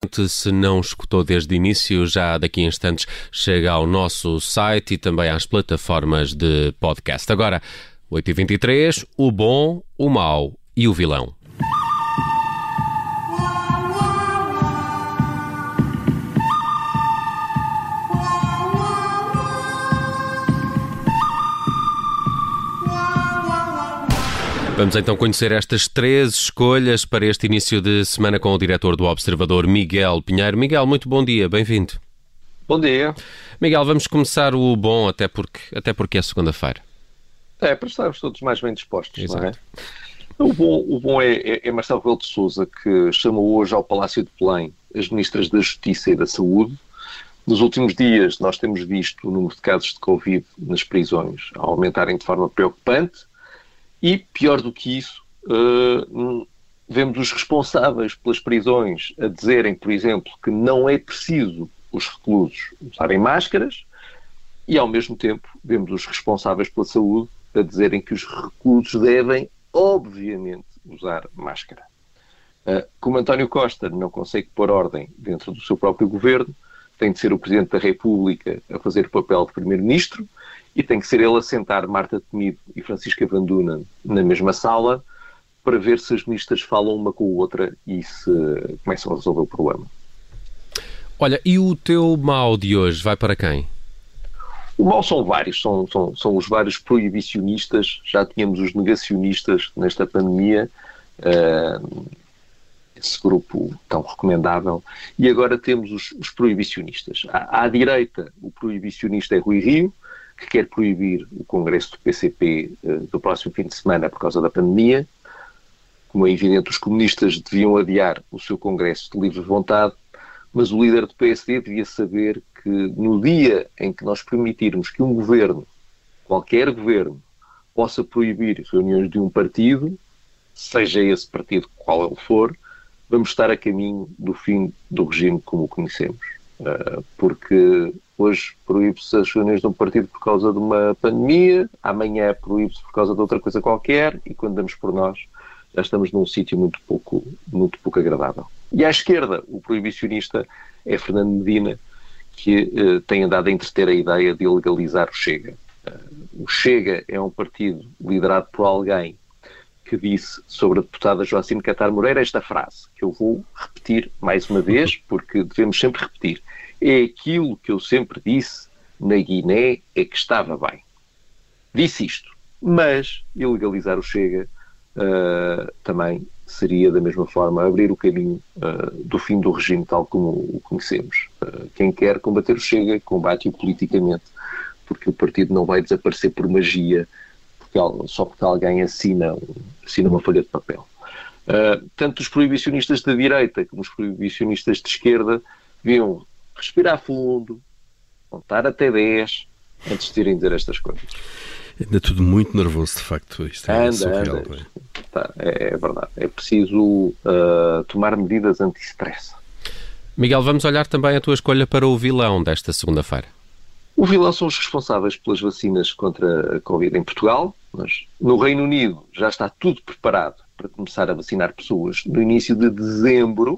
Se não escutou desde o início, já daqui a instantes chega ao nosso site e também às plataformas de podcast. Agora, 8h23, o bom, o mau e o vilão. Vamos então conhecer estas 3 escolhas para este início de semana com o diretor do Observador, Miguel Pinheiro. Miguel, muito bom dia, bem-vindo. Bom dia. Miguel, vamos começar o bom, até porque é segunda-feira. Para estarmos todos mais bem dispostos, Exato. Não é? O bom é Marcelo Rebelo de Sousa, que chamou hoje ao Palácio de Belém as ministras da Justiça e da Saúde. Nos últimos dias nós temos visto o número de casos de Covid nas prisões a aumentarem de forma preocupante. E, pior do que isso, vemos os responsáveis pelas prisões a dizerem, por exemplo, que não é preciso os reclusos usarem máscaras e, ao mesmo tempo, vemos os responsáveis pela saúde a dizerem que os reclusos devem, obviamente, usar máscara. Como António Costa não consegue pôr ordem dentro do seu próprio governo, tem de ser o Presidente da República a fazer o papel de Primeiro-Ministro e tem que ser ele a sentar Marta Temido e Francisca Van Dunen na mesma sala para ver se as ministras falam uma com a outra e se começam a resolver o problema. Olha, e o teu mau de hoje vai para quem? O mau são vários, são os vários proibicionistas, já tínhamos os negacionistas nesta pandemia, esse grupo tão recomendável, e agora temos os proibicionistas. À direita, o proibicionista é Rui Rio, que quer proibir o congresso do PCP do próximo fim de semana por causa da pandemia. Como é evidente, os comunistas deviam adiar o seu congresso de livre vontade, mas o líder do PSD devia saber que no dia em que nós permitirmos que um governo, qualquer governo, possa proibir reuniões de um partido, seja esse partido qual ele for, vamos estar a caminho do fim do regime como o conhecemos. Porque hoje proíbe-se as reuniões de um partido por causa de uma pandemia, amanhã proíbe-se por causa de outra coisa qualquer, e quando damos por nós, já estamos num sítio muito pouco agradável. E à esquerda, o proibicionista é Fernando Medina, que tem andado a entreter a ideia de legalizar o Chega. O Chega é um partido liderado por alguém que disse sobre a deputada Joacine Catar Moreira esta frase, que eu vou repetir mais uma vez, porque devemos sempre repetir. É aquilo que eu sempre disse na Guiné é que estava bem. Disse isto, mas ilegalizar o Chega também seria, da mesma forma, abrir o caminho do fim do regime tal como o conhecemos. Quem quer combater o Chega, combate-o politicamente, porque o partido não vai desaparecer por magia, só porque alguém assina uma folha de papel. Tanto os proibicionistas da direita como os proibicionistas de esquerda deviam respirar fundo, contar até 10 antes de irem dizer estas coisas. Anda tudo muito nervoso, de facto. Isto é surreal. É verdade. É preciso tomar medidas anti-stress. Miguel, vamos olhar também a tua escolha para o vilão desta segunda-feira. O vilão são os responsáveis pelas vacinas contra a Covid em Portugal, mas no Reino Unido já está tudo preparado para começar a vacinar pessoas. No início de dezembro,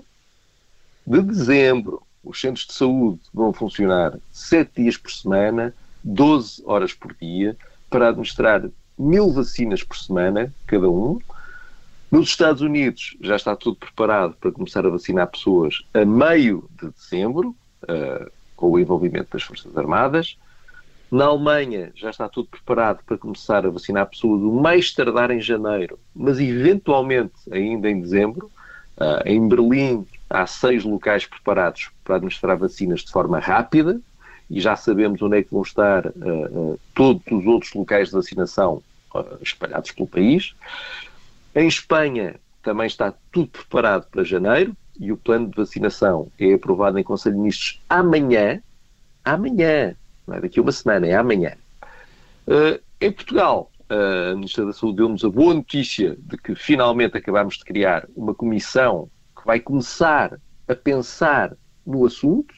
os centros de saúde vão funcionar 7 dias por semana, 12 horas por dia, para administrar 1000 vacinas por semana, cada um. Nos Estados Unidos já está tudo preparado para começar a vacinar pessoas a meio de dezembro, com o envolvimento das Forças Armadas. Na Alemanha já está tudo preparado para começar a vacinar pessoas o mais tardar em janeiro, mas eventualmente ainda em dezembro. Em Berlim há 6 locais preparados para administrar vacinas de forma rápida e já sabemos onde é que vão estar todos os outros locais de vacinação espalhados pelo país. Em Espanha também está tudo preparado para janeiro e o plano de vacinação é aprovado em Conselho de Ministros amanhã, não é daqui a uma semana, é amanhã. Em Portugal, a Ministra da Saúde deu-nos a boa notícia de que finalmente acabámos de criar uma comissão que vai começar a pensar no assunto,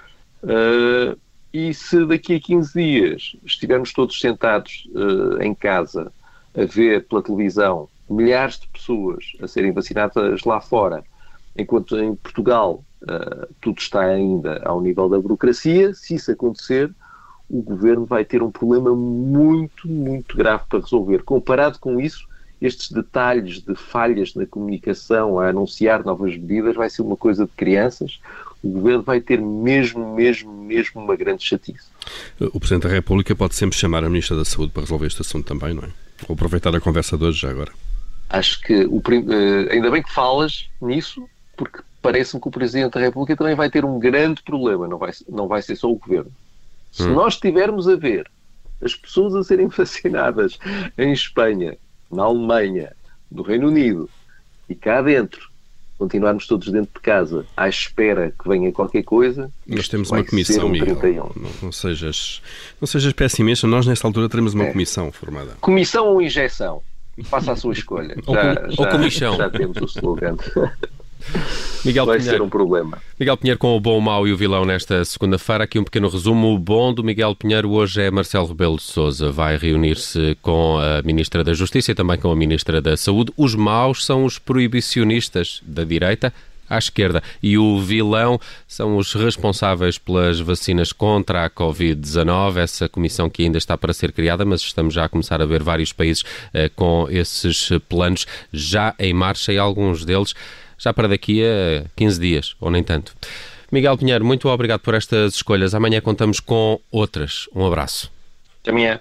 e se daqui a 15 dias estivermos todos sentados em casa a ver pela televisão milhares de pessoas a serem vacinadas lá fora, enquanto em Portugal tudo está ainda ao nível da burocracia. Se isso acontecer, o Governo vai ter um problema muito, muito grave para resolver. Comparado com isso, estes detalhes de falhas na comunicação a anunciar novas medidas vai ser uma coisa de crianças. O Governo vai ter mesmo uma grande chatice. O Presidente da República pode sempre chamar a Ministra da Saúde para resolver este assunto também, não é? Vou aproveitar a conversa de hoje já agora. Acho que, ainda bem que falas nisso, porque parece-me que o Presidente da República também vai ter um grande problema, não vai ser só o Governo. Se nós estivermos a ver as pessoas a serem vacinadas em Espanha, na Alemanha, no Reino Unido e cá dentro, continuarmos todos dentro de casa à espera que venha qualquer coisa. Nós temos uma comissão, Miguel. Não sejas pessimista. Nós, nesta altura, teremos uma comissão formada. Comissão ou injeção? Faça a sua escolha. Ou comichão. Já temos o slogan. Miguel vai Pinheiro, ser um problema. Miguel Pinheiro com o bom, o mau e o vilão nesta segunda-feira. Aqui um pequeno resumo. O bom do Miguel Pinheiro hoje é Marcelo Rebelo de Sousa. Vai reunir-se com a Ministra da Justiça e também com a Ministra da Saúde. Os maus são os proibicionistas da direita à esquerda. E o vilão são os responsáveis pelas vacinas contra a Covid-19, essa comissão que ainda está para ser criada, mas estamos já a começar a ver vários países com esses planos já em marcha e alguns deles já para daqui a 15 dias, ou nem tanto. Miguel Pinheiro, muito obrigado por estas escolhas. Amanhã contamos com outras. Um abraço. Até amanhã.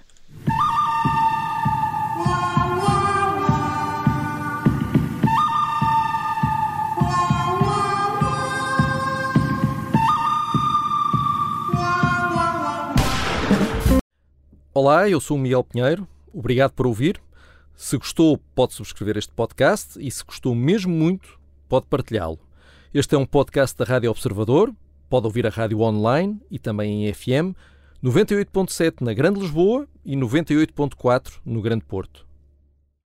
Olá, eu sou o Miguel Pinheiro. Obrigado por ouvir. Se gostou, pode subscrever este podcast e se gostou mesmo muito, pode partilhá-lo. Este é um podcast da Rádio Observador, pode ouvir a rádio online e também em FM, 98.7 na Grande Lisboa e 98.4 no Grande Porto.